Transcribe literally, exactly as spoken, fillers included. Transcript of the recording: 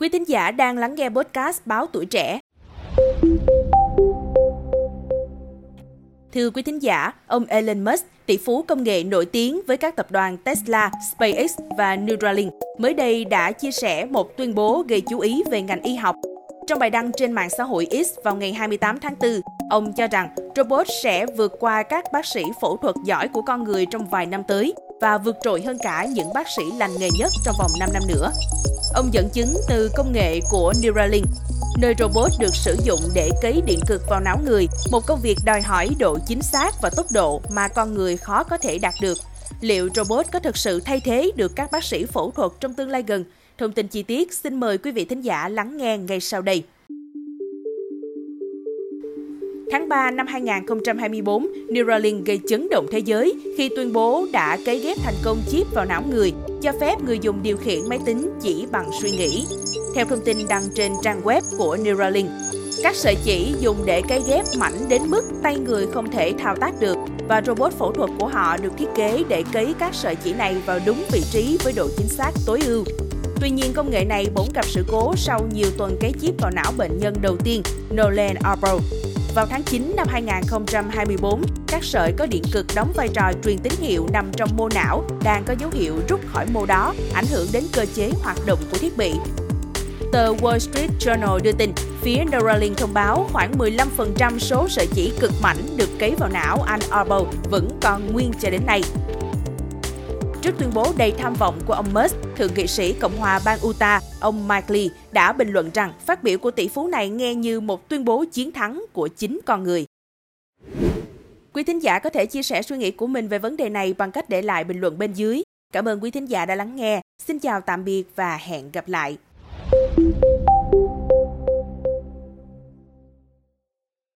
Quý thính giả đang lắng nghe podcast Báo Tuổi Trẻ. Thưa quý thính giả, ông Elon Musk, tỷ phú công nghệ nổi tiếng với các tập đoàn Tesla, SpaceX và Neuralink, mới đây đã chia sẻ một tuyên bố gây chú ý về ngành y học. Trong bài đăng trên mạng xã hội X vào ngày hai mươi tám tháng tư, ông cho rằng robot sẽ vượt qua các bác sĩ phẫu thuật giỏi của con người trong vài năm tới và vượt trội hơn cả những bác sĩ lành nghề nhất trong vòng năm năm nữa. Ông dẫn chứng từ công nghệ của Neuralink, nơi robot được sử dụng để cấy điện cực vào não người, một công việc đòi hỏi độ chính xác và tốc độ mà con người khó có thể đạt được. Liệu robot có thực sự thay thế được các bác sĩ phẫu thuật trong tương lai gần? Thông tin chi tiết xin mời quý vị thính giả lắng nghe ngay sau đây. Tháng ba năm hai nghìn không trăm hai mươi tư, Neuralink gây chấn động thế giới khi tuyên bố đã cấy ghép thành công chip vào não người, cho phép người dùng điều khiển máy tính chỉ bằng suy nghĩ. Theo thông tin đăng trên trang web của Neuralink, các sợi chỉ dùng để cấy ghép mảnh đến mức tay người không thể thao tác được và robot phẫu thuật của họ được thiết kế để cấy các sợi chỉ này vào đúng vị trí với độ chính xác tối ưu. Tuy nhiên, công nghệ này bỗng gặp sự cố sau nhiều tuần cấy chip vào não bệnh nhân đầu tiên, Nolan Arbor. Vào tháng chín năm hai nghìn không trăm hai mươi tư, các sợi có điện cực đóng vai trò truyền tín hiệu nằm trong mô não đang có dấu hiệu rút khỏi mô đó, ảnh hưởng đến cơ chế hoạt động của thiết bị. Tờ Wall Street Journal đưa tin, phía Neuralink thông báo khoảng mười lăm phần trăm số sợi chỉ cực mảnh được cấy vào não anh Arbor vẫn còn nguyên cho đến nay. Trước tuyên bố đầy tham vọng của ông Musk, thượng nghị sĩ Cộng hòa bang Utah, ông Mike Lee đã bình luận rằng phát biểu của tỷ phú này nghe như một tuyên bố chiến thắng của chính con người. Quý thính giả có thể chia sẻ suy nghĩ của mình về vấn đề này bằng cách để lại bình luận bên dưới. Cảm ơn quý thính giả đã lắng nghe. Xin chào tạm biệt và hẹn gặp lại.